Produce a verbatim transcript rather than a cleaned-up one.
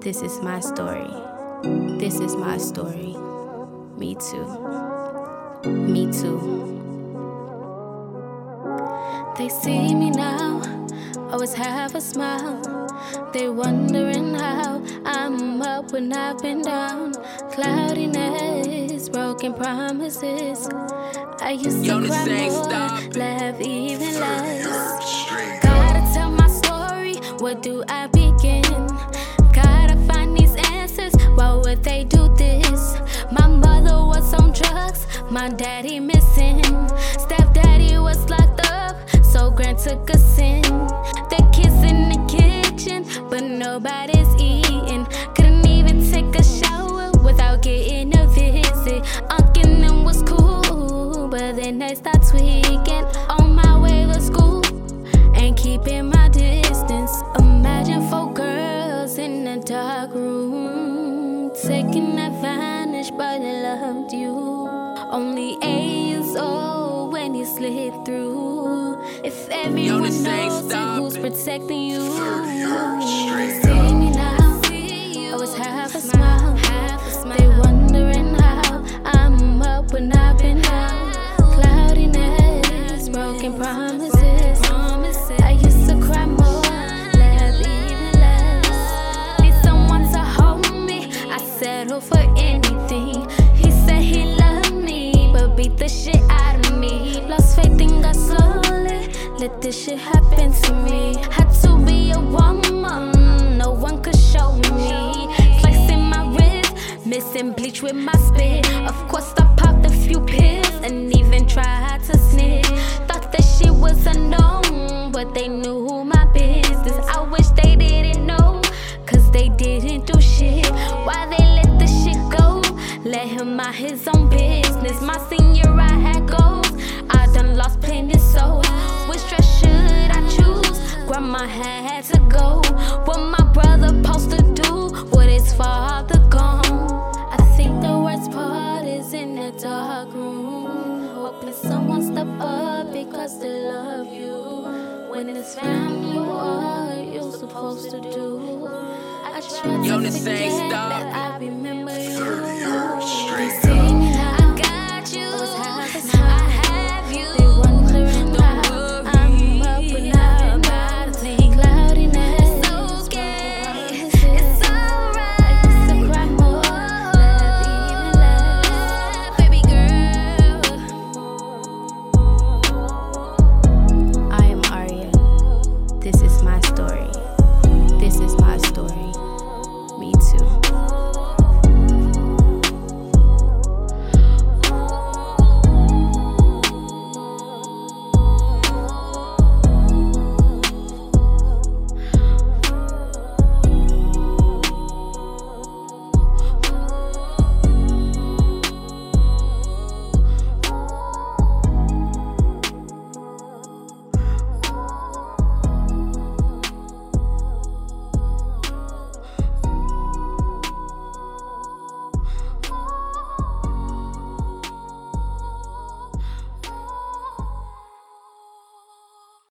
This is my story. This is my story. Me too. Me too. They see me now, always have a smile. They wondering how I'm up when I've been down. Cloudiness, broken promises. I used to Yo, cry more, stop. laugh even less. Gotta tell my story, where do I begin? Gotta find these answers, why would they do this? My mother was on drugs, my daddy missing. Stepdaddy was locked up, so Grant took us in. The kids in the kitchen, but nobody's eating. Couldn't even take a shower without getting a visit. Unc and them was cool, but then they start tweaking. On my way to school, and keeping my distance. Imagine four girls in a dark room, taking advantage, but they loved you. Only eight years old when you slid through. If everyone knows it, who's protecting you? See me now, always have a smile. They wondering how I'm up when I've been down. Cloudiness, broken promises. I used to cry more, laugh even less. Need someone to hold me, I settle for anything. He said he loved me, but beat the shit out of me. Lost faith in God slowly, let this shit happen to me. Had to be a woman, no one could show me. Flexing my wrist, missing bleach with my spit. Of course I popped a few pills and even tried to snitch. Thought that shit was unknown, but they knew my business. I wish they didn't know, cause they didn't do shit. Why they let the shit go? Let him mind his own business. My senior I had goals, I done lost plenty souls. Which dress should I choose? Grandma had to go. What my brother supposed to do with his father gone? I think the worst part is in that dark room, hoping someone step up because they love you. When it's family, what are you supposed to do? I try to Yo, forget stop. that I remember you.